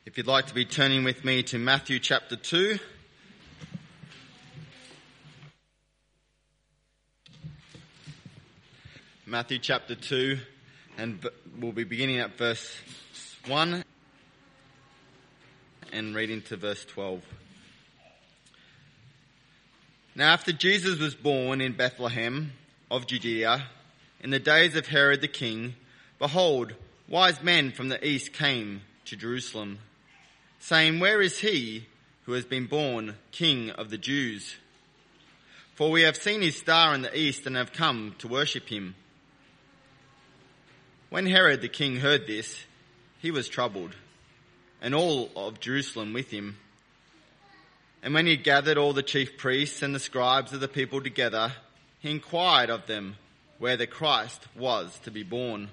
If you'd like to be turning with me to Matthew chapter 2. Matthew chapter 2, and we'll be beginning at verse 1 and reading to verse 12. Now after Jesus was born in Bethlehem of Judea, in the days of Herod the king, behold, wise men from the east came to Jerusalem, saying, "Where is he who has been born King of the Jews? For we have seen his star in the east and have come to worship him." When Herod the king heard this, he was troubled, and all of Jerusalem with him. And when he had gathered all the chief priests and the scribes of the people together, he inquired of them where the Christ was to be born.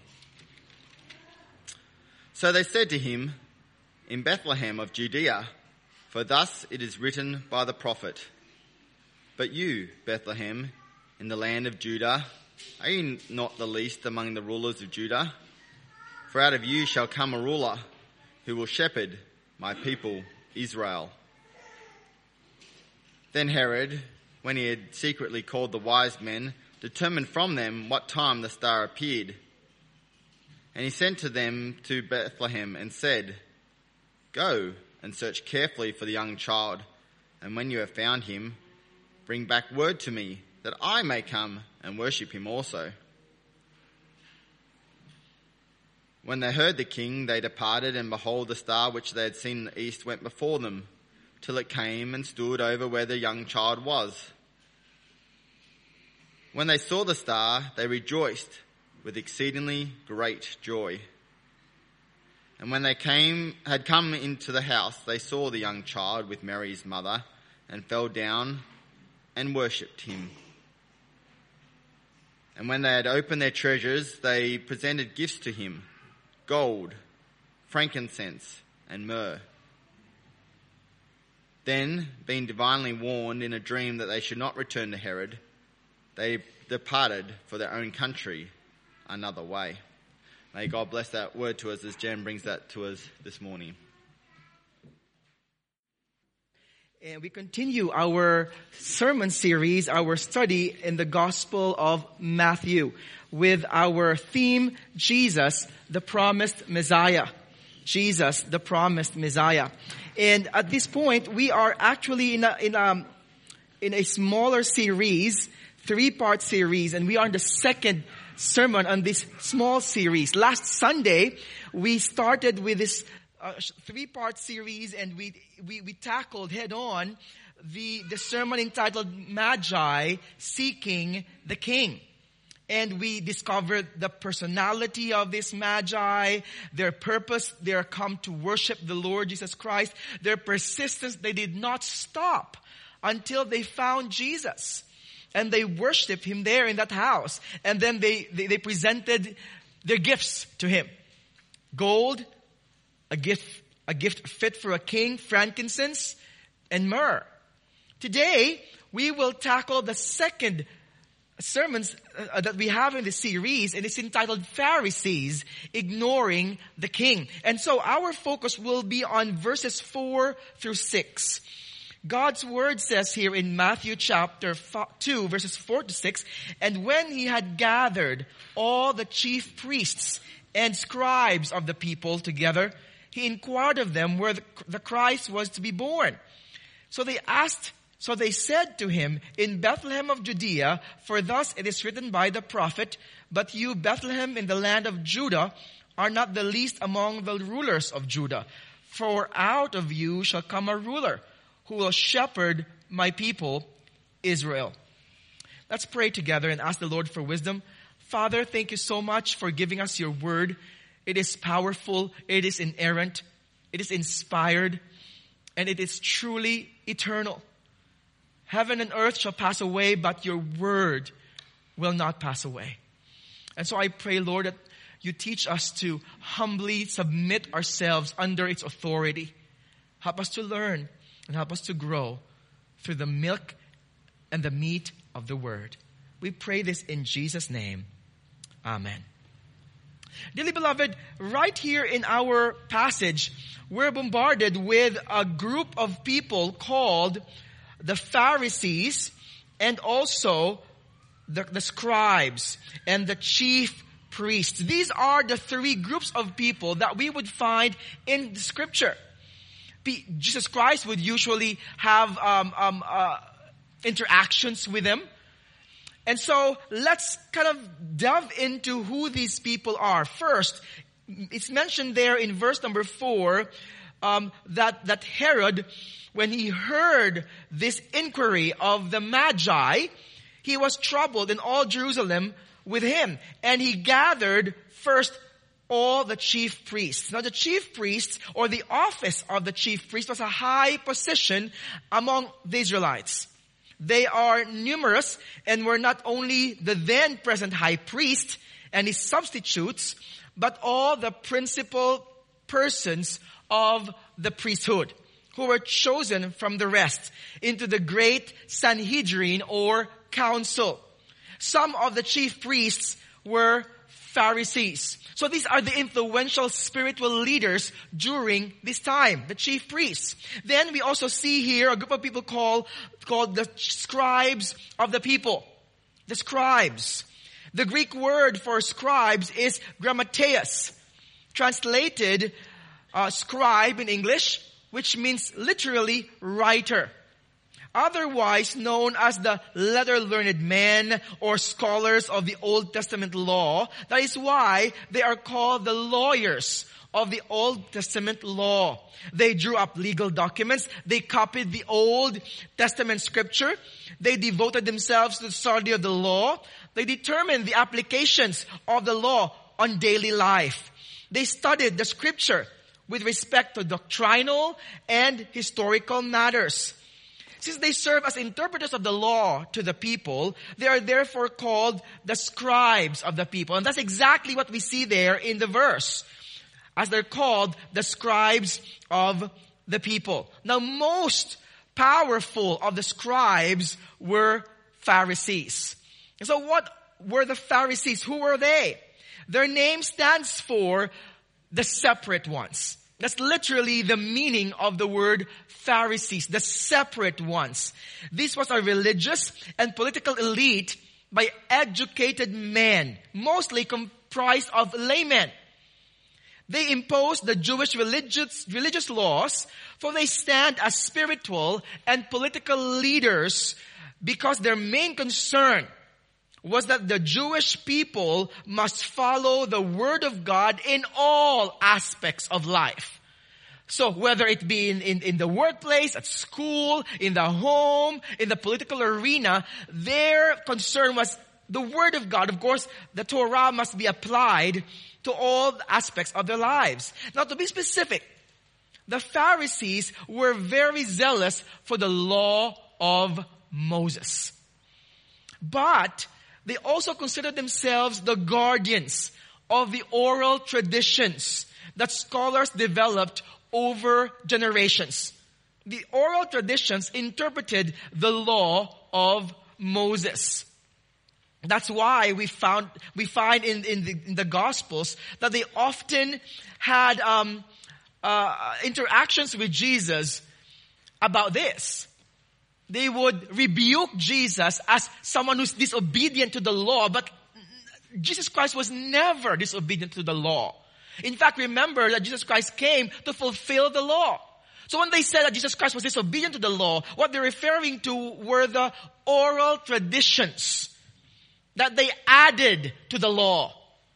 So they said to him, "In Bethlehem of Judea, for thus it is written by the prophet, But you, Bethlehem, in the land of Judah, are you not the least among the rulers of Judah? For out of you shall come a ruler who will shepherd my people Israel." Then Herod, when he had secretly called the wise men, determined from them what time the star appeared. And he sent to them to Bethlehem and said, "Go and search carefully for the young child, and when you have found him, bring back word to me, that I may come and worship him also." When they heard the king, they departed, and behold, the star which they had seen in the east went before them, till it came and stood over where the young child was. When they saw the star, they rejoiced with exceedingly great joy. And when they had come into the house, they saw the young child with Mary his mother, and fell down and worshipped him. And when they had opened their treasures, they presented gifts to him, gold, frankincense, and myrrh. Then, being divinely warned in a dream that they should not return to Herod, they departed for their own country another way. May God bless that word to us as Jen brings that to us this morning. And we continue our sermon series, our study in the Gospel of Matthew, with our theme, Jesus, the Promised Messiah. Jesus, the Promised Messiah. And at this point, we are actually in a smaller series, 3-part series, and we are in the second sermon on this small series. Last Sunday, we started with this 3-part series, and we tackled head on the sermon entitled Magi Seeking the King. And we discovered the personality of this Magi, their purpose. They are come to worship the Lord Jesus Christ. Their persistence, they did not stop until they found Jesus. And they worshipped him there in that house. And then they presented their gifts to him. Gold, a gift fit for a king, frankincense, and myrrh. Today, we will tackle the second sermons that we have in the series, and it's entitled Pharisees Ignoring the King. And so our focus will be on verses 4 through 6. God's word says here in Matthew chapter 2, verses 4 to 6, "And when he had gathered all the chief priests and scribes of the people together, he inquired of them where the Christ was to be born. So they said to him, In Bethlehem of Judea, for thus it is written by the prophet, But you, Bethlehem, in the land of Judah, are not the least among the rulers of Judah. For out of you shall come a ruler, who will shepherd my people, Israel." Let's pray together and ask the Lord for wisdom. Father, thank you so much for giving us your word. It is powerful, it is inerrant, it is inspired, and it is truly eternal. Heaven and earth shall pass away, but your word will not pass away. And so I pray, Lord, that you teach us to humbly submit ourselves under its authority. Help us to learn and help us to grow through the milk and the meat of the word. We pray this in Jesus' name. Amen. Dearly beloved, right here in our passage, we're bombarded with a group of people called the Pharisees and also the scribes and the chief priests. These are the three groups of people that we would find in the scripture. Jesus Christ would usually have interactions with them. And so let's kind of delve into who these people are. First, it's mentioned there in verse number 4 that Herod, when he heard this inquiry of the Magi, he was troubled in all Jerusalem with him. And he gathered first all the chief priests. Now the chief priests, or the office of the chief priest, was a high position among the Israelites. They are numerous and were not only the then present high priest and his substitutes, but all the principal persons of the priesthood who were chosen from the rest into the great Sanhedrin or council. Some of the chief priests were Pharisees. So these are the influential spiritual leaders during this time, the chief priests. Then we also see here a group of people called the scribes of the people. The scribes. The Greek word for scribes is grammateus, translated scribe in English, which means literally writer. Otherwise known as the letter-learned men or scholars of the Old Testament law. That is why they are called the lawyers of the Old Testament law. They drew up legal documents. They copied the Old Testament scripture. They devoted themselves to the study of the law. They determined the applications of the law on daily life. They studied the scripture with respect to doctrinal and historical matters. Since they serve as interpreters of the law to the people, they are therefore called the scribes of the people. And that's exactly what we see there in the verse, as they're called the scribes of the people. Now, most powerful of the scribes were Pharisees. And so what were the Pharisees? Who were they? Their name stands for the separate ones. That's literally the meaning of the word Pharisees, the separate ones. This was a religious and political elite by educated men, mostly comprised of laymen. They imposed the Jewish religious laws, for they stand as spiritual and political leaders because their main concern was that the Jewish people must follow the Word of God in all aspects of life. So whether it be in the workplace, at school, in the home, in the political arena, their concern was the Word of God. Of course, the Torah must be applied to all aspects of their lives. Now, to be specific, the Pharisees were very zealous for the law of Moses. But they also considered themselves the guardians of the oral traditions that scholars developed over generations. The oral traditions interpreted the law of Moses. That's why we find in the Gospels that they often had interactions with Jesus about this. They would rebuke Jesus as someone who's disobedient to the law, but Jesus Christ was never disobedient to the law. In fact, remember that Jesus Christ came to fulfill the law. So when they said that Jesus Christ was disobedient to the law, what they're referring to were the oral traditions that they added to the law.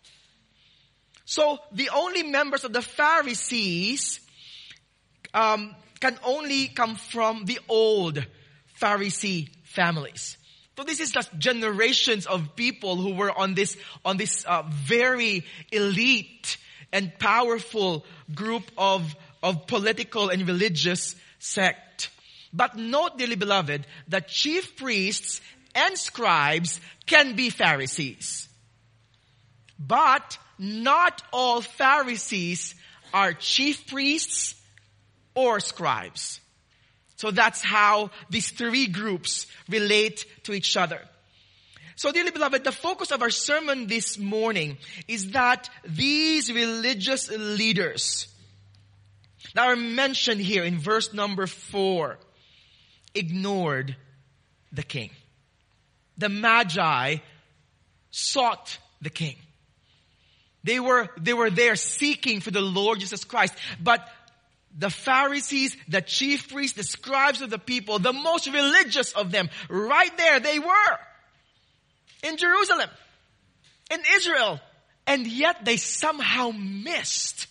So the only members of the Pharisees can only come from the old Pharisee families. So this is just generations of people who were on this very elite and powerful group of political and religious sect. But note, dearly beloved, that chief priests and scribes can be Pharisees. But not all Pharisees are chief priests or scribes. So that's how these three groups relate to each other. So dearly beloved, the focus of our sermon this morning is that these religious leaders that are mentioned here in verse number 4 ignored the king. The Magi sought the king. They were there seeking for the Lord Jesus Christ. But the Pharisees, the chief priests, the scribes of the people, the most religious of them, right there they were. In Jerusalem. In Israel. And yet they somehow missed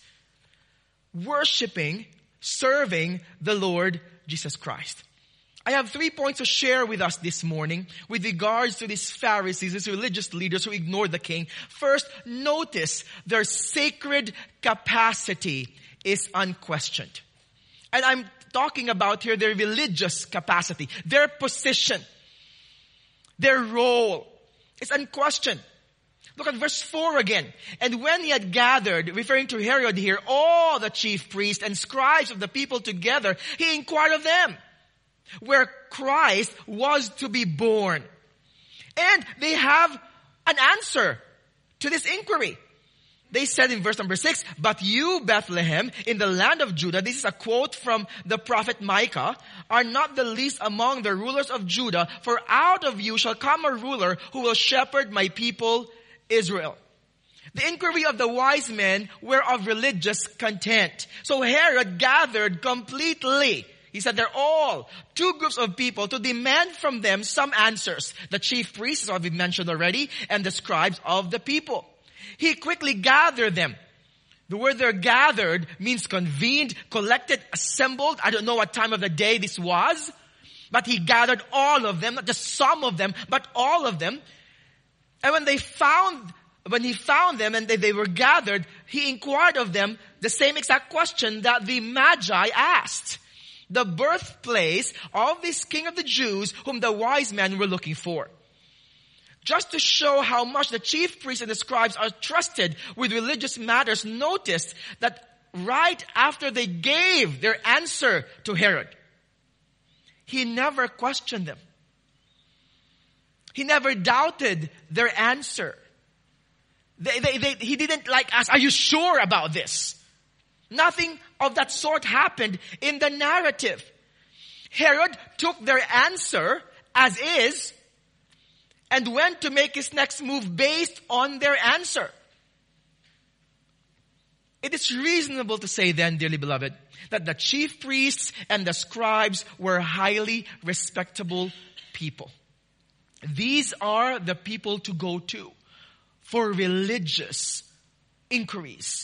worshiping, serving the Lord Jesus Christ. I have 3 points to share with us this morning with regards to these Pharisees, these religious leaders who ignored the king. First, notice their sacred capacity is unquestioned. And I'm talking about here their religious capacity, their position, their role. It's unquestioned. Look at verse 4 again. And when he had gathered, referring to Herod here, all the chief priests and scribes of the people together, he inquired of them where Christ was to be born. And they have an answer to this inquiry. They said in verse number 6, "But you, Bethlehem, in the land of Judah," this is a quote from the prophet Micah, "are not the least among the rulers of Judah, for out of you shall come a ruler who will shepherd my people Israel." The inquiry of the wise men were of religious content. So Herod gathered completely. He said they're all two groups of people to demand from them some answers. The chief priests, as we've mentioned already, and the scribes of the people. He quickly gathered them. The word there gathered means convened, collected, assembled. I don't know what time of the day this was, but he gathered all of them, not just some of them, but all of them. And when he found them and they were gathered, he inquired of them the same exact question that the Magi asked. The birthplace of this King of the Jews whom the wise men were looking for. Just to show how much the chief priests and the scribes are trusted with religious matters, notice that right after they gave their answer to Herod, he never questioned them. He never doubted their answer. He didn't ask, "Are you sure about this?" Nothing of that sort happened in the narrative. Herod took their answer as is and went to make his next move based on their answer. It is reasonable to say then, dearly beloved, that the chief priests and the scribes were highly respectable people. These are the people to go to for religious inquiries,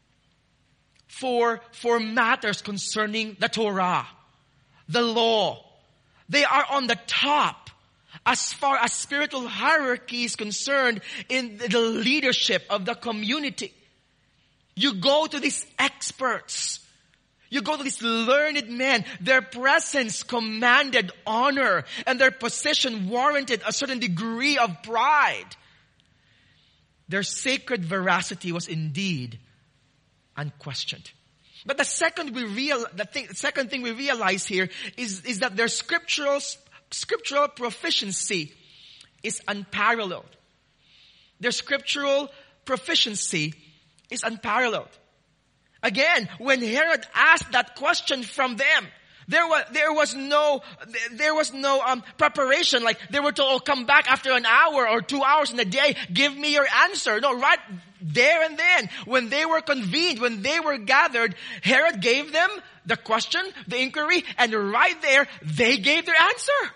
for matters concerning the Torah, the law. They are on the top as far as spiritual hierarchy is concerned in the leadership of the community. You go to these experts. You go to these learned men. Their presence commanded honor, and their position warranted a certain degree of pride. Their sacred veracity was indeed unquestioned. But the second thing we realize here is that their scriptural proficiency is unparalleled. Their scriptural proficiency is unparalleled. Again, when Herod asked that question from them, there was no preparation. Like they were told, come back after an hour or 2 hours in a day. Give me your answer. No, right there and then, when they were convened, when they were gathered, Herod gave them the question, the inquiry, and right there, they gave their answer.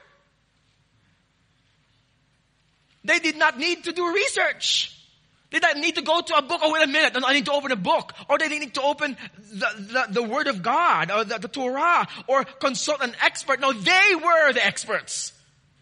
They did not need to do research. They didn't need to go to a book. Oh, wait a minute. I need to open a book. Or they need to open the Word of God or the Torah or consult an expert. No, they were the experts.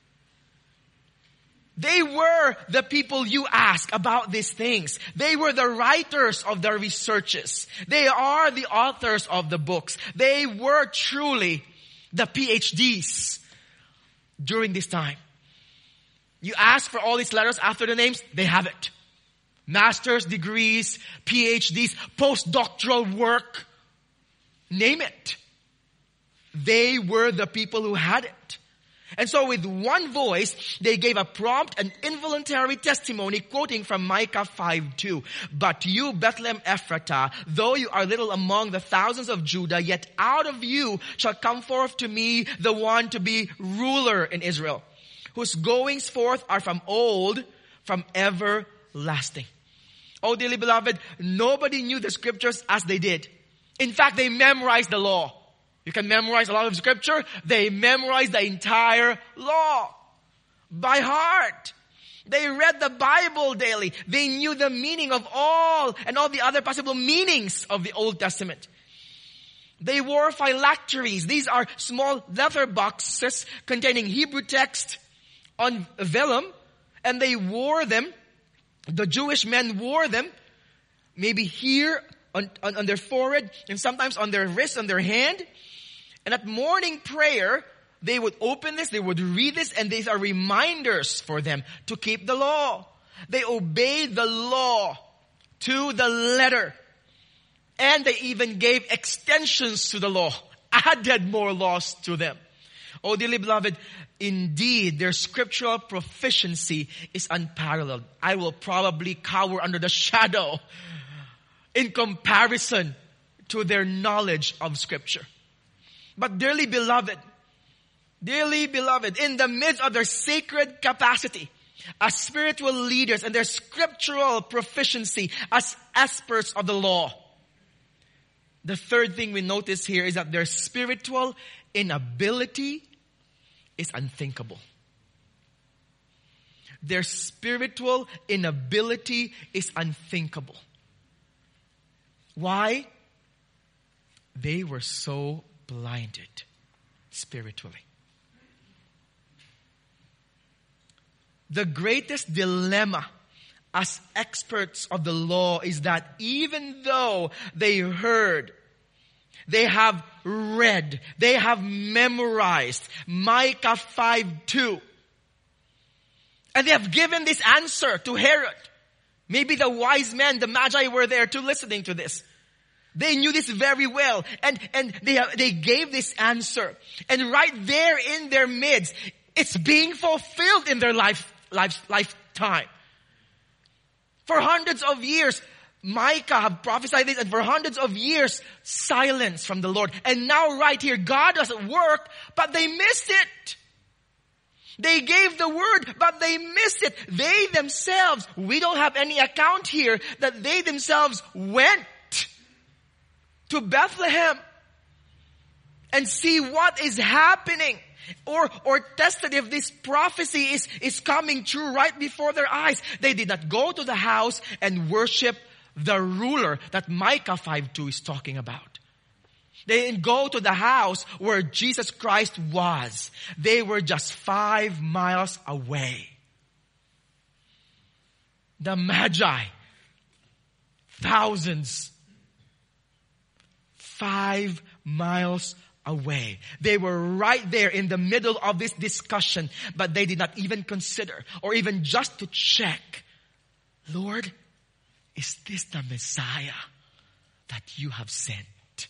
They were the people you ask about these things. They were the writers of their researches. They are the authors of the books. They were truly the PhDs during this time. You ask for all these letters after the names, they have it. Master's degrees, PhDs, postdoctoral work. Name it. They were the people who had it. And so with one voice, they gave a prompt and involuntary testimony, quoting from Micah 5:2. But you, Bethlehem Ephratah, though you are little among the thousands of Judah, yet out of you shall come forth to me the one to be ruler in Israel, whose goings forth are from old, from everlasting. Oh, dearly beloved, nobody knew the scriptures as they did. In fact, they memorized the law. You can memorize a lot of scripture. They memorized the entire law by heart. They read the Bible daily. They knew the meaning of all the other possible meanings of the Old Testament. They wore phylacteries. These are small leather boxes containing Hebrew text on vellum, and they wore them. The Jewish men wore them, maybe here on their forehead, and sometimes on their wrist, on their hand. And at morning prayer, they would open this, they would read this, and these are reminders for them to keep the law. They obeyed the law to the letter. And they even gave extensions to the law, added more laws to them. Oh, dearly beloved, indeed, their scriptural proficiency is unparalleled. I will probably cower under the shadow in comparison to their knowledge of scripture. But dearly beloved, in the midst of their sacred capacity as spiritual leaders and their scriptural proficiency as experts of the law, the third thing we notice here is that their spiritual inability is unthinkable. Their spiritual inability is unthinkable. Why? They were so blinded spiritually. The greatest dilemma as experts of the law is that even though they heard, they have read, they have memorized Micah 5:2, and they have given this answer to Herod. Maybe the wise men, the Magi, were there too, listening to this. They knew this very well, and they gave this answer. And right there in their midst, it's being fulfilled in their lifetime. For hundreds of years, Micah have prophesied this, and for hundreds of years, silence from the Lord. And now right here, God does work, but they missed it. They gave the word, but they missed it. They themselves, we don't have any account here that they themselves went to Bethlehem and see what is happening, or tested if this prophecy is coming true right before their eyes. They did not go to the house and worship the ruler that Micah 5:2 is talking about. They didn't go to the house where Jesus Christ was. They were just 5 miles away. The Magi, thousands, 5 miles away. They were right there in the middle of this discussion, but they did not even consider or even just to check, Lord, is this the Messiah that you have sent?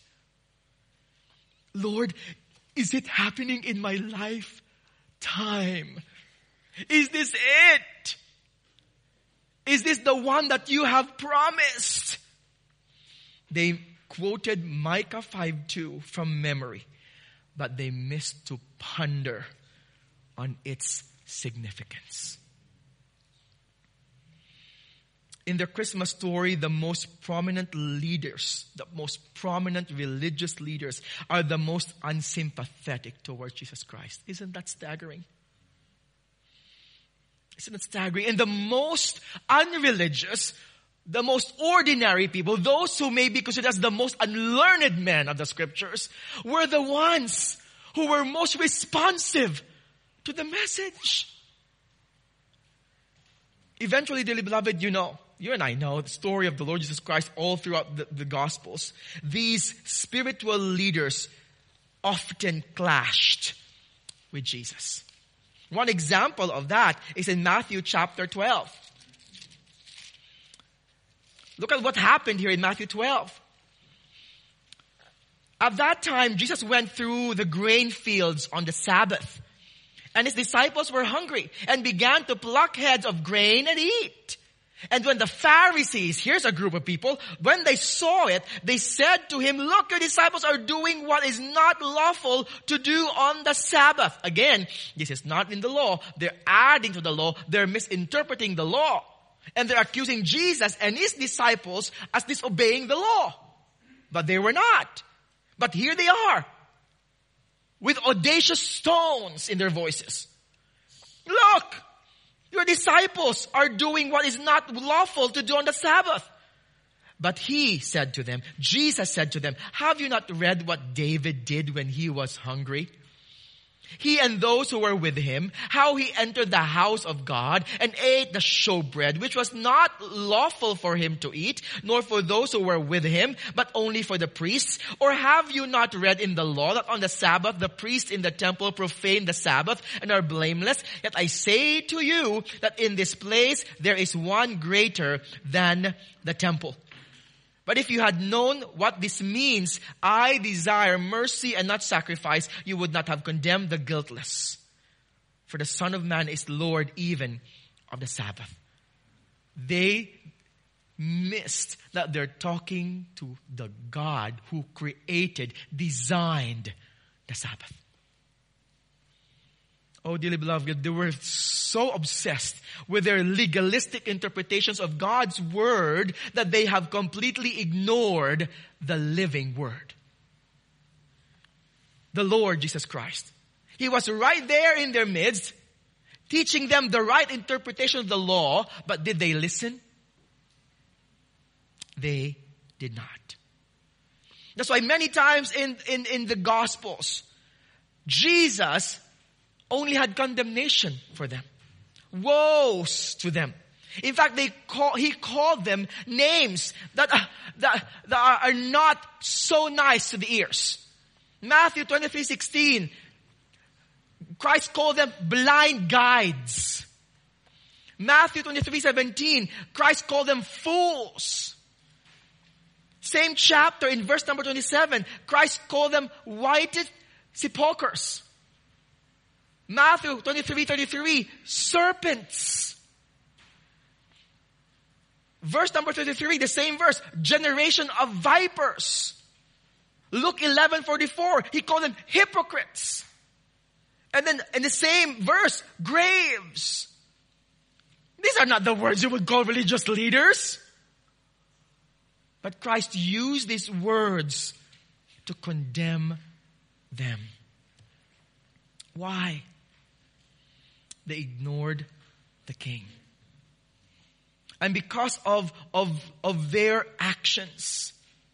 Lord, is it happening in my lifetime? Is this it? Is this the one that you have promised? They quoted Micah 5:2 from memory, but they missed to ponder on its significance. In the Christmas story, the most prominent leaders, the most prominent religious leaders are the most unsympathetic towards Jesus Christ. Isn't that staggering? Isn't it staggering? And the most unreligious, the most ordinary people, those who may be considered as the most unlearned men of the scriptures, were the ones who were most responsive to the message. Eventually, dearly beloved, you and I know the story of the Lord Jesus Christ all throughout the Gospels. These spiritual leaders often clashed with Jesus. One example of that is in Matthew chapter 12. Look at what happened here in Matthew 12. At that time, Jesus went through the grain fields on the Sabbath. And his disciples were hungry and began to pluck heads of grain and eat. And when the Pharisees, here's a group of people, when they saw it, they said to him, look, your disciples are doing what is not lawful to do on the Sabbath. Again, this is not in the law. They're adding to the law. They're misinterpreting the law. And they're accusing Jesus and his disciples as disobeying the law. But they were not. But here they are, with audacious tones in their voices. Look! Your disciples are doing what is not lawful to do on the Sabbath. But he said to them, Jesus said to them, have you not read what David did when he was hungry? He and those who were with him, how he entered the house of God and ate the showbread, which was not lawful for him to eat, nor for those who were with him, but only for the priests. Or have you not read in the law that on the Sabbath the priests in the temple profane the Sabbath and are blameless? Yet I say to you that in this place there is one greater than the temple. But if you had known what this means, I desire mercy and not sacrifice, you would not have condemned the guiltless. For the Son of Man is Lord even of the Sabbath. They missed that they're talking to the God who created, designed the Sabbath. Oh, dearly beloved, they were so obsessed with their legalistic interpretations of God's word that they have completely ignored the living word. The Lord Jesus Christ. He was right there in their midst, teaching them the right interpretation of the law, but did they listen? They did not. That's why many times in the Gospels, Jesus only had condemnation for them. Woes to them. In fact, he called them names that are not so nice to the ears. Matthew 23:16, Christ called them blind guides. Matthew 23:17, Christ called them fools. Same chapter in verse number 27, Christ called them whited sepulchres. Matthew 23:33, serpents. Verse number 33, the same verse, generation of vipers. Luke 11:44, he called them hypocrites. And then in the same verse, graves. These are not the words you would call religious leaders. But Christ used these words to condemn them. Why? They ignored the king. And because of their actions,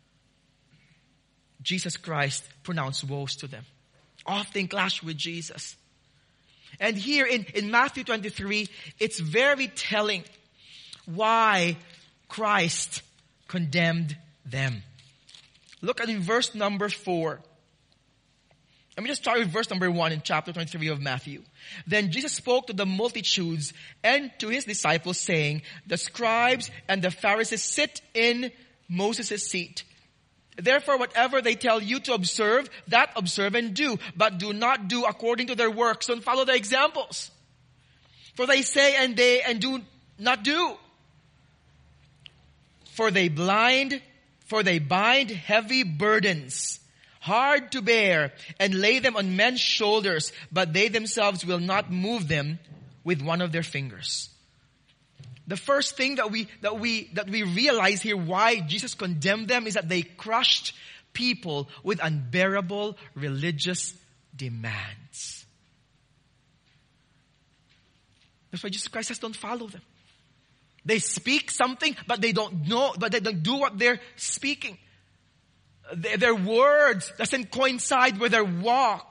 Jesus Christ pronounced woes to them. Often clash with Jesus. And here in Matthew 23, it's very telling why Christ condemned them. Look at in verse number 4. Let me just start with verse number 1 in chapter 23 of Matthew. Then Jesus spoke to the multitudes and to his disciples, saying, the scribes and the Pharisees sit in Moses' seat. Therefore, whatever they tell you to observe, that observe and do. But do not do according to their works. Don't follow their examples. For they say and do not do. For they bind heavy burdens, hard to bear, and lay them on men's shoulders, but they themselves will not move them with one of their fingers. The first thing that we realize here why Jesus condemned them is that they crushed people with unbearable religious demands. That's why Jesus Christ says, don't follow them. They speak something, but they don't do what they're speaking. Their words doesn't coincide with their walk.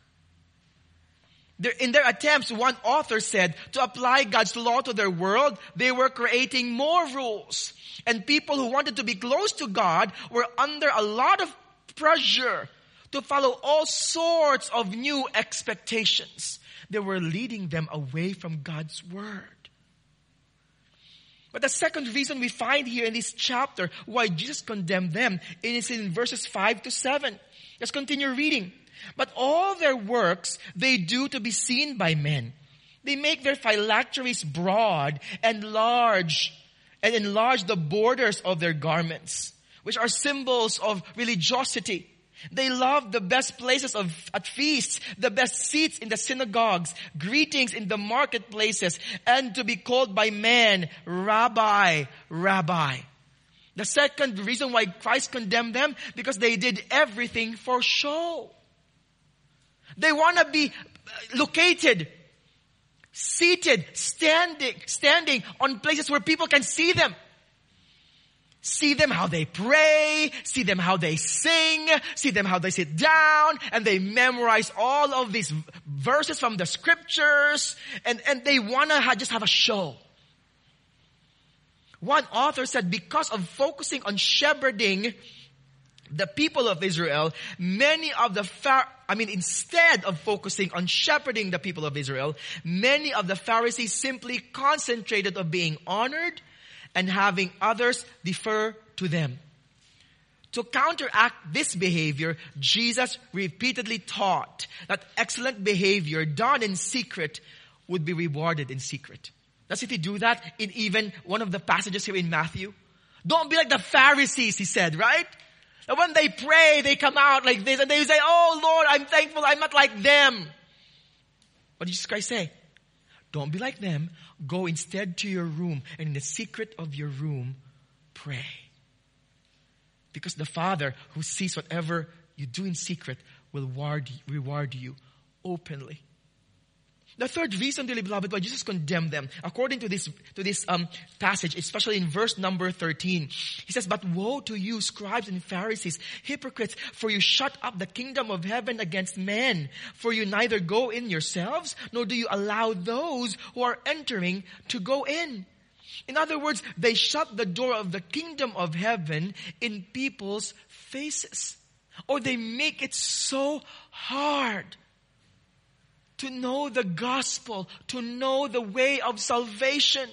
In their attempts, one author said, to apply God's law to their world, they were creating more rules. And people who wanted to be close to God were under a lot of pressure to follow all sorts of new expectations. They were leading them away from God's word. But the second reason we find here in this chapter why Jesus condemned them is in verses 5 to 7. Let's continue reading. But all their works they do to be seen by men. They make their phylacteries broad and large, and enlarge the borders of their garments, which are symbols of religiosity. They love the best places at feasts, the best seats in the synagogues, greetings in the marketplaces, and to be called by men, Rabbi, Rabbi. The second reason why Christ condemned them, because they did everything for show. They want to be located, seated, standing on places where people can see them. See them how they pray, see them how they sing, see them how they sit down, and they memorize all of these verses from the scriptures, and they want to just have a show. One author said because of focusing on shepherding the people of Israel, instead of focusing on shepherding the people of Israel, many of the Pharisees simply concentrated on being honored and having others defer to them. To counteract this behavior, Jesus repeatedly taught that excellent behavior done in secret would be rewarded in secret. Doesn't he do that in even one of the passages here in Matthew? Don't be like the Pharisees, he said, right? And when they pray, they come out like this and they say, "Oh Lord, I'm thankful I'm not like them." What did Jesus Christ say? Don't be like them. Go instead to your room, and in the secret of your room, pray. Because the Father who sees whatever you do in secret will reward you openly. The third reason, dearly beloved, why Jesus condemned them, according to this passage, especially in verse number 13, he says, "But woe to you, scribes and Pharisees, hypocrites, for you shut up the kingdom of heaven against men. For you neither go in yourselves, nor do you allow those who are entering to go in." In other words, they shut the door of the kingdom of heaven in people's faces. Or they make it so hard to know the gospel, to know the way of salvation.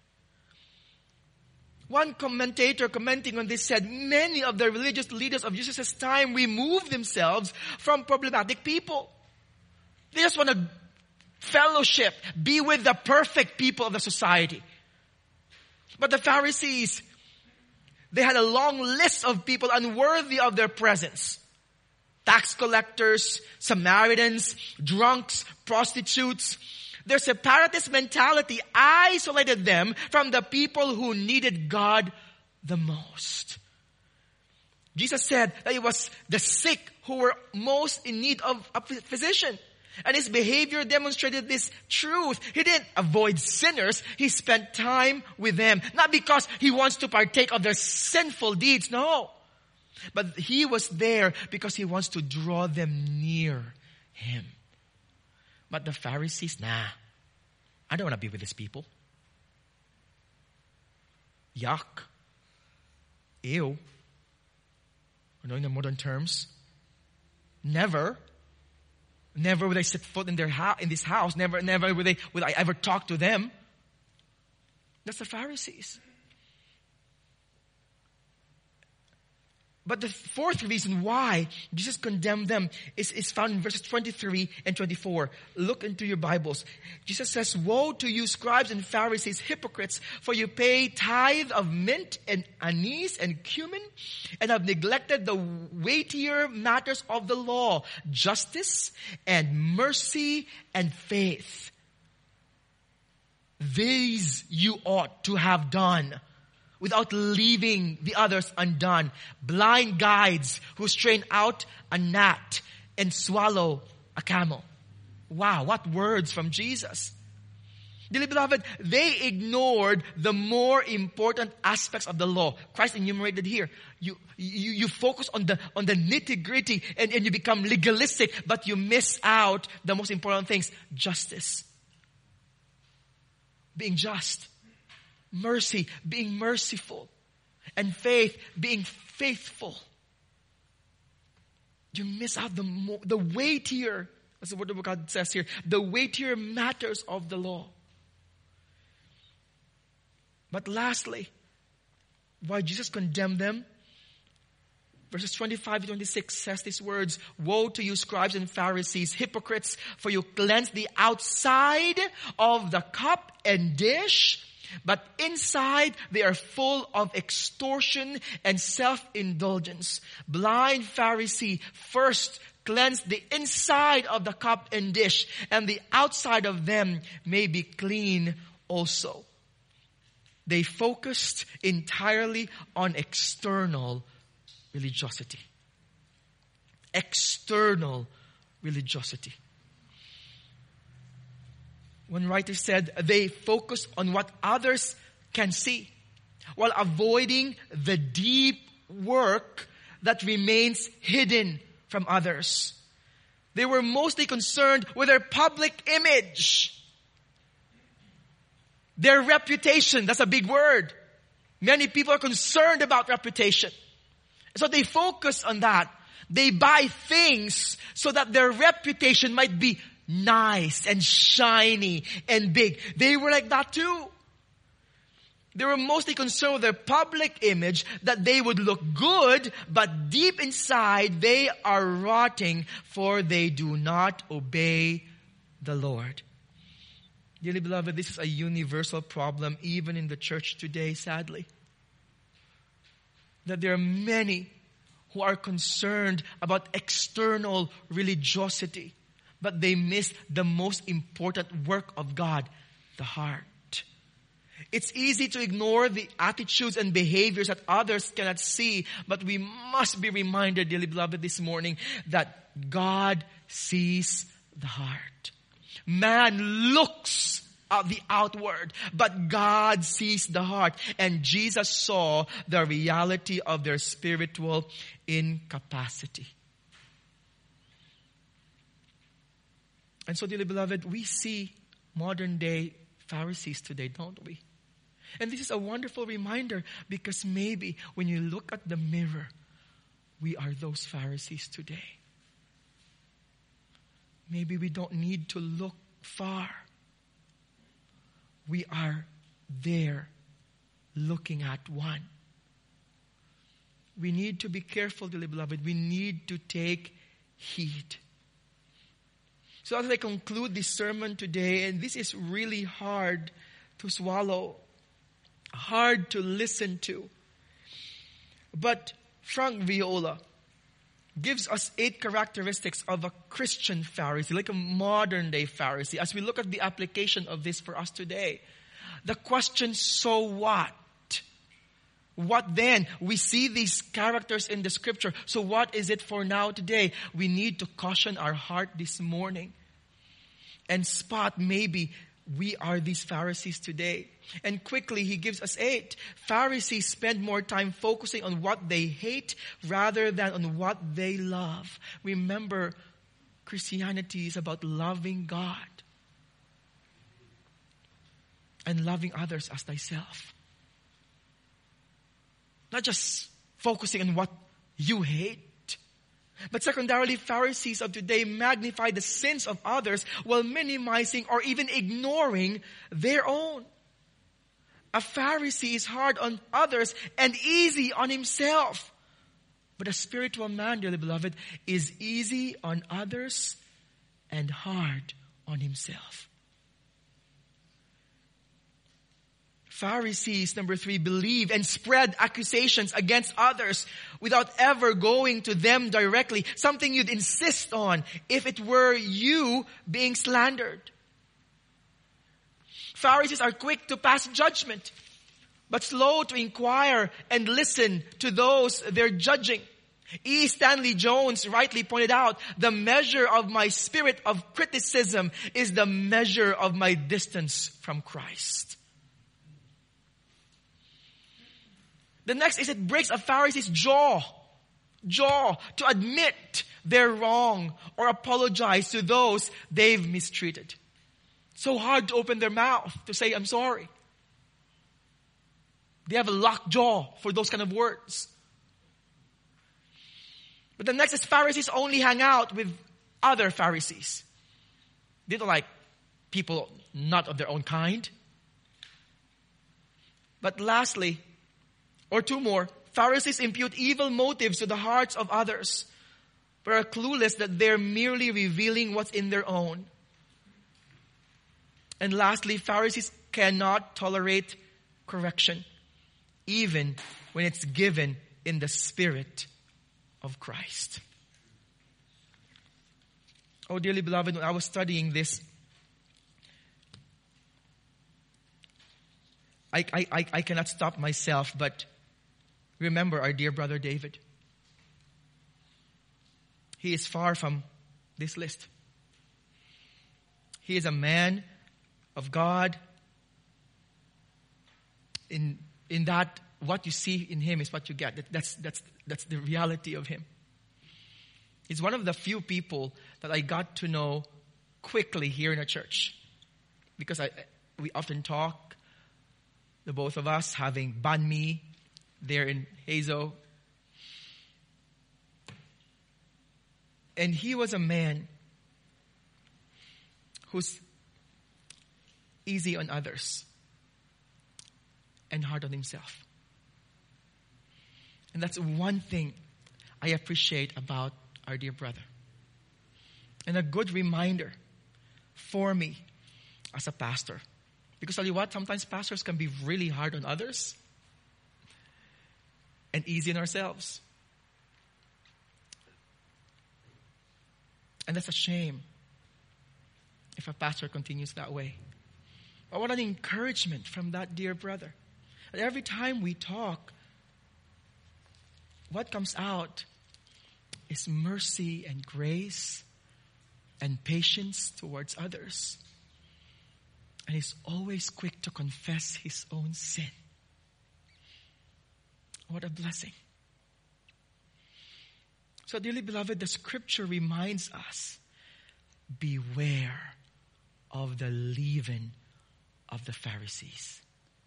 One commentator commenting on this said, many of the religious leaders of Jesus' time removed themselves from problematic people. They just want to fellowship, be with the perfect people of the society. But the Pharisees, they had a long list of people unworthy of their presence. Tax collectors, Samaritans, drunks, prostitutes. Their separatist mentality isolated them from the people who needed God the most. Jesus said that it was the sick who were most in need of a physician. And his behavior demonstrated this truth. He didn't avoid sinners. He spent time with them. Not because he wants to partake of their sinful deeds. No. But he was there because he wants to draw them near him. But the Pharisees, I don't want to be with these people. Yuck. Ew. In the modern terms. Never would I set foot in this house. Never would I ever talk to them. That's the Pharisees. But the fourth reason why Jesus condemned them is found in verses 23 and 24. Look into your Bibles. Jesus says, "Woe to you, scribes and Pharisees, hypocrites, for you pay tithe of mint and anise and cumin, and have neglected the weightier matters of the law, justice and mercy and faith. These you ought to have done, without leaving the others undone. Blind guides who strain out a gnat and swallow a camel." Wow, what words from Jesus. Dearly beloved, they ignored the more important aspects of the law. Christ enumerated here. You focus on the nitty-gritty and you become legalistic, but you miss out the most important things. Justice. Being just. Mercy, being merciful. And faith, being faithful. You miss out the weightier, that's the word of God says here, the weightier matters of the law. But lastly, why Jesus condemned them? Verses 25 to 26 says these words, "Woe to you, scribes and Pharisees, hypocrites, for you cleanse the outside of the cup and dish, but inside they are full of extortion and self-indulgence. Blind Pharisee, first cleanse the inside of the cup and dish, and the outside of them may be clean also." They focused entirely on external religiosity. External religiosity. One writer said they focus on what others can see while avoiding the deep work that remains hidden from others. They were mostly concerned with their public image. Their reputation, that's a big word. Many people are concerned about reputation. So they focus on that. They buy things so that their reputation might be nice and shiny and big. They were like that too. They were mostly concerned with their public image, that they would look good, but deep inside they are rotting, for they do not obey the Lord. Dearly beloved, this is a universal problem even in the church today, sadly. That there are many who are concerned about external religiosity, but they miss the most important work of God, the heart. It's easy to ignore the attitudes and behaviors that others cannot see, but we must be reminded, dearly beloved, this morning that God sees the heart. Man looks at the outward, but God sees the heart. And Jesus saw the reality of their spiritual incapacity. And so, dearly beloved, we see modern day Pharisees today, don't we? And this is a wonderful reminder, because maybe when you look at the mirror, we are those Pharisees today. Maybe we don't need to look far. We are there looking at one. We need to be careful, dearly beloved. We need to take heed. So as I conclude this sermon today, and this is really hard to swallow, hard to listen to, but Frank Viola gives us 8 characteristics of a Christian Pharisee, like a modern day Pharisee. As we look at the application of this for us today, the question, so what? What then? We see these characters in the scripture. So what is it for now today? We need to caution our heart this morning and spot maybe we are these Pharisees today. And quickly, he gives us 8. Pharisees spend more time focusing on what they hate rather than on what they love. Remember, Christianity is about loving God and loving others as thyself. Not just focusing on what you hate. But secondarily, Pharisees of today magnify the sins of others while minimizing or even ignoring their own. A Pharisee is hard on others and easy on himself. But a spiritual man, dearly beloved, is easy on others and hard on himself. Pharisees, number 3, believe and spread accusations against others without ever going to them directly. Something you'd insist on if it were you being slandered. Pharisees are quick to pass judgment, but slow to inquire and listen to those they're judging. E. Stanley Jones rightly pointed out, the measure of my spirit of criticism is the measure of my distance from Christ. The next is it breaks a Pharisee's jaw to admit they're wrong or apologize to those they've mistreated. So hard to open their mouth to say, I'm sorry. They have a locked jaw for those kind of words. But the next is Pharisees only hang out with other Pharisees. They don't like people not of their own kind. But lastly, or two more, Pharisees impute evil motives to the hearts of others, but are clueless that they're merely revealing what's in their own. And lastly, Pharisees cannot tolerate correction, even when it's given in the Spirit of Christ. Oh, dearly beloved, when I was studying this, I cannot stop myself but remember our dear brother David. He is far from this list. He is a man of God. In that, what you see in him is what you get. That's the reality of him. He's one of the few people that I got to know quickly here in a church, because we often talk, the both of us, having banh mi there in Hazo. And he was a man who's easy on others and hard on himself. And that's one thing I appreciate about our dear brother. And a good reminder for me as a pastor. Because tell you what, sometimes pastors can be really hard on others and easy on ourselves. And that's a shame if a pastor continues that way. But what an encouragement from that dear brother. And every time we talk, what comes out is mercy and grace and patience towards others. And he's always quick to confess his own sin. What a blessing. So, dearly beloved, the scripture reminds us, beware of the leaven of the Pharisees.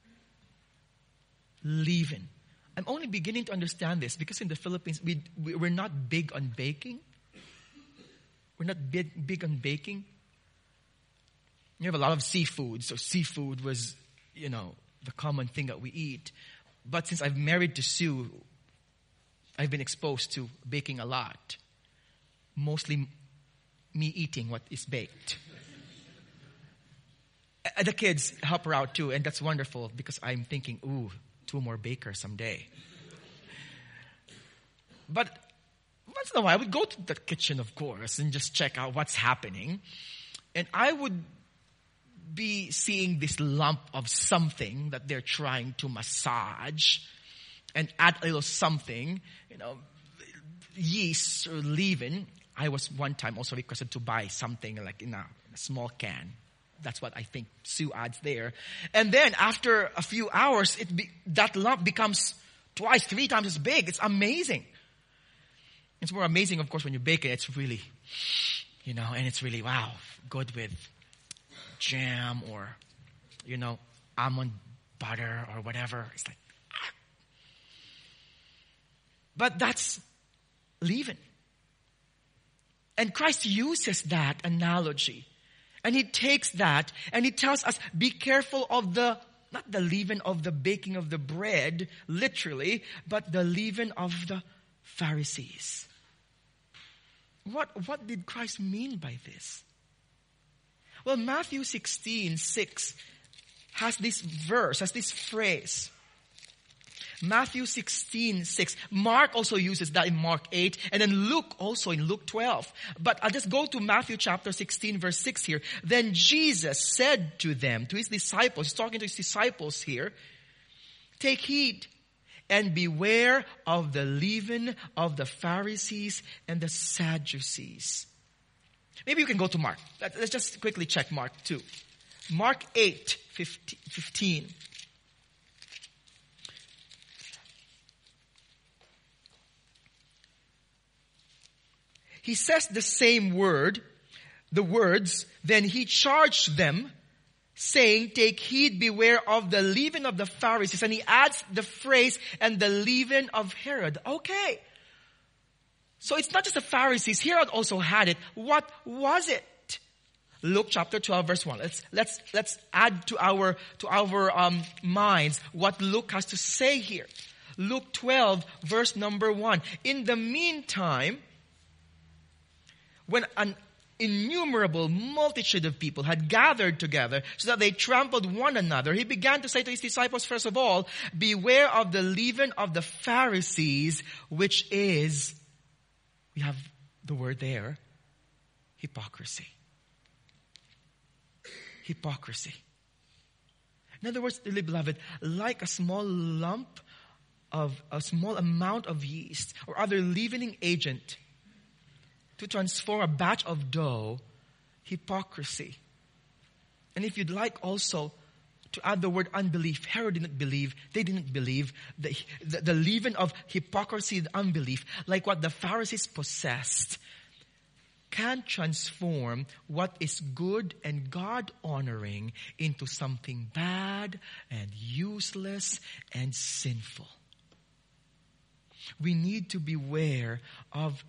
Leaven. I'm only beginning to understand this because in the Philippines, we're not big on baking. We're not big on baking. You have a lot of seafood, so seafood was, the common thing that we eat. But since I've married to Sue, I've been exposed to baking a lot. Mostly me eating what is baked. The kids help her out too, and that's wonderful because I'm thinking, 2 more bakers someday. But once in a while, I would go to the kitchen, of course, and just check out what's happening. And I would be seeing this lump of something that they're trying to massage and add a little something, yeast or leaven. I was one time also requested to buy something like in a small can. That's what I think Sue adds there. And then after a few hours, that lump becomes 2, 3 times as big. It's amazing. It's more amazing, of course, when you bake it. It's really, and it's really, wow, good with jam or, almond butter or whatever. It's like, But that's leaven. And Christ uses that analogy. And he takes that and he tells us, be careful of not the leaven of the baking of the bread, literally, but the leaven of the Pharisees. What did Christ mean by this? Well, Matthew 16:6 has this phrase. Matthew 16:6. Mark also uses that in Mark 8, and then Luke also in Luke 12. But I'll just go to Matthew chapter 16 verse 6 here. Then Jesus said to them, to his disciples, he's talking to his disciples here, take heed and beware of the leaven of the Pharisees and the Sadducees. Maybe you can go to Mark. Let's just quickly check Mark 2. Mark 8:15. He says the same words, then he charged them, saying, take heed, beware of the leaven of the Pharisees. And he adds the phrase, and the leaven of Herod. Okay. So it's not just the Pharisees. Herod also had it. What was it? Luke chapter 12 verse 1. Let's add to our minds what Luke has to say here. Luke 12 verse number 1. In the meantime, when an innumerable multitude of people had gathered together so that they trampled one another, he began to say to his disciples, first of all, beware of the leaven of the Pharisees, which is, we have the word there, hypocrisy. Hypocrisy. In other words, dearly beloved, like a small lump of a small amount of yeast or other leavening agent to transform a batch of dough, hypocrisy. And if you'd like also to add the word unbelief, Herod didn't believe, they didn't believe, the leaven of hypocrisy and unbelief, like what the Pharisees possessed, can transform what is good and God-honoring into something bad and useless and sinful. We need to beware of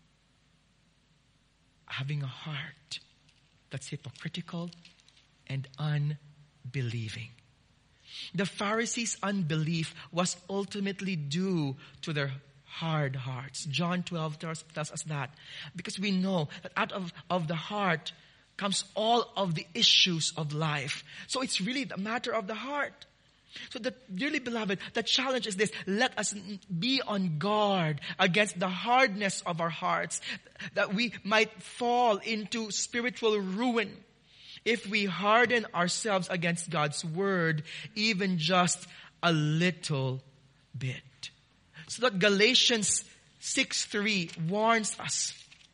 having a heart that's hypocritical and unbelieving. The Pharisees' unbelief was ultimately due to their hard hearts. John 12 tells us that. Because we know that out of the heart comes all of the issues of life. So it's really the matter of the heart. So dearly beloved, the challenge is this. Let us be on guard against the hardness of our hearts, that we might fall into spiritual ruin if we harden ourselves against God's word, even just a little bit. So that Galatians 6:3 warns us.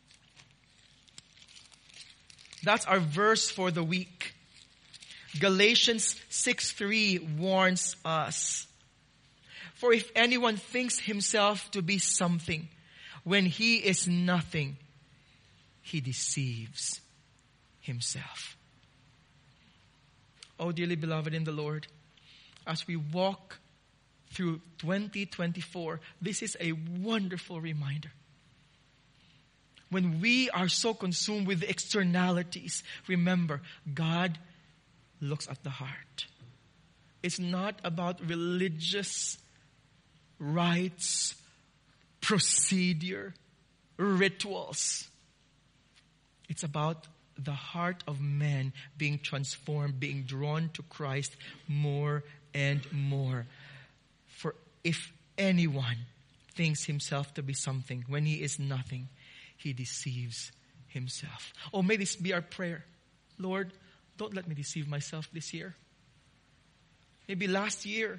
That's our verse for the week. Galatians 6:3 warns us. For if anyone thinks himself to be something when he is nothing, he deceives himself. Oh, dearly beloved in the Lord, as we walk through 2024, this is a wonderful reminder. When we are so consumed with the externalities, remember, God looks at the heart. It's not about religious rites, procedure, rituals. It's about the heart of man being transformed, being drawn to Christ more and more. For if anyone thinks himself to be something when he is nothing, he deceives himself. Oh, may this be our prayer. Lord, don't let me deceive myself this year. Maybe last year,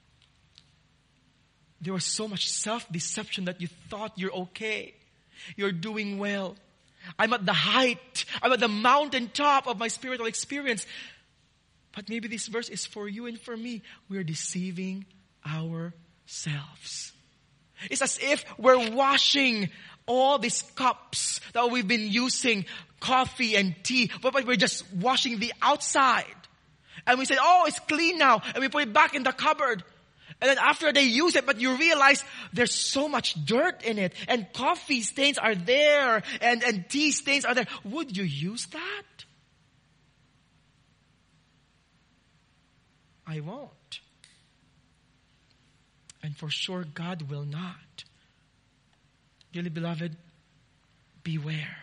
there was so much self-deception that you thought you're okay. You're doing well. I'm at the height. I'm at the mountaintop of my spiritual experience. But maybe this verse is for you and for me. We're deceiving ourselves. It's as if we're washing all these cups that we've been using, coffee and tea, but we're just washing the outside. And we say, oh, it's clean now. And we put it back in the cupboard. And then after they use it, but you realize there's so much dirt in it. And coffee stains are there. And tea stains are there. Would you use that? I won't. And for sure, God will not. Dearly beloved, beware.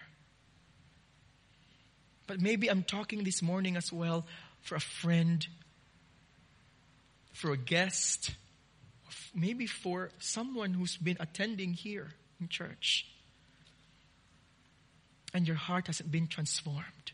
But maybe I'm talking this morning as well for a friend, for a guest, maybe for someone who's been attending here in church. And your heart hasn't been transformed.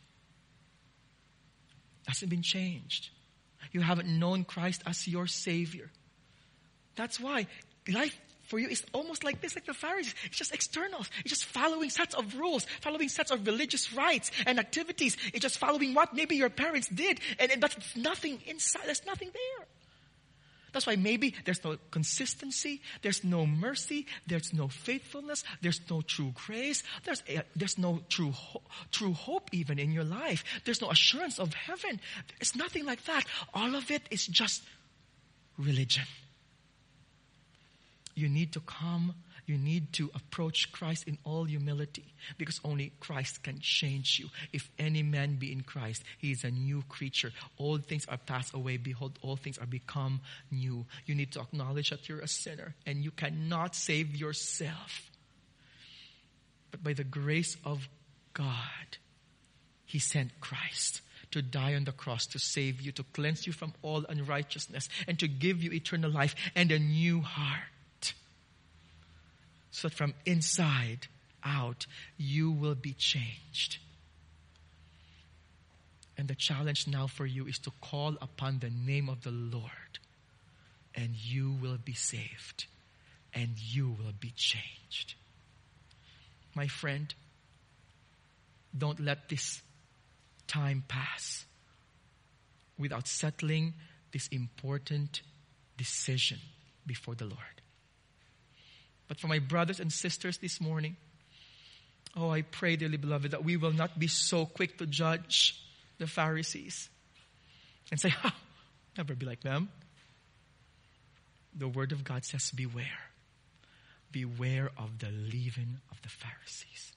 Hasn't been changed. You haven't known Christ as your Savior. That's why life for you is almost like this, like the Pharisees. It's just external. It's just following sets of rules, following sets of religious rites and activities. It's just following what maybe your parents did. And that's nothing inside. There's nothing there. That's why maybe there's no consistency, there's no mercy, there's no faithfulness, there's no true grace, there's no true hope even in your life. There's no assurance of heaven. It's nothing like that. All of it is just religion. You need to come You need to approach Christ in all humility, because only Christ can change you. If any man be in Christ, he is a new creature. All things are passed away. Behold, all things are become new. You need to acknowledge that you're a sinner and you cannot save yourself. But by the grace of God, he sent Christ to die on the cross to save you, to cleanse you from all unrighteousness, and to give you eternal life and a new heart. So that from inside out, you will be changed. And the challenge now for you is to call upon the name of the Lord, and you will be saved, and you will be changed. My friend, don't let this time pass without settling this important decision before the Lord. But for my brothers and sisters this morning, I pray, dearly beloved, that we will not be so quick to judge the Pharisees and say, never be like them. The Word of God says, beware. Beware of the leaven of the Pharisees.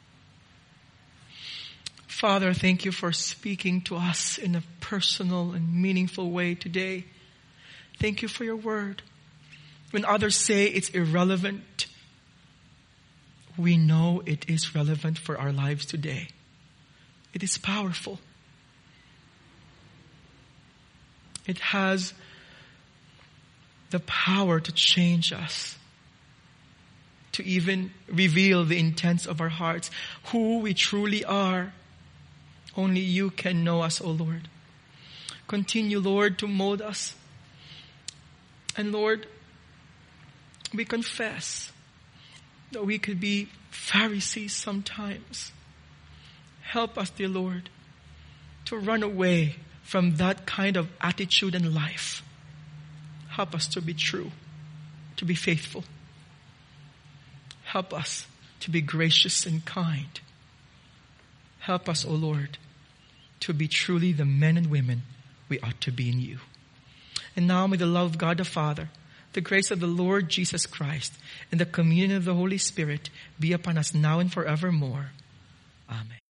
Father, thank you for speaking to us in a personal and meaningful way today. Thank you for your word. When others say it's irrelevant, we know it is relevant for our lives today. It is powerful. It has the power to change us, to even reveal the intents of our hearts, who we truly are. Only you can know us, O Lord. Continue, Lord, to mold us. And Lord, we confess that we could be Pharisees sometimes. Help us, dear Lord, to run away from that kind of attitude in life. Help us to be true, to be faithful. Help us to be gracious and kind. Help us, O Lord, to be truly the men and women we ought to be in you. And now may the love of God the Father, the grace of the Lord Jesus Christ, and the communion of the Holy Spirit be upon us now and forevermore. Amen.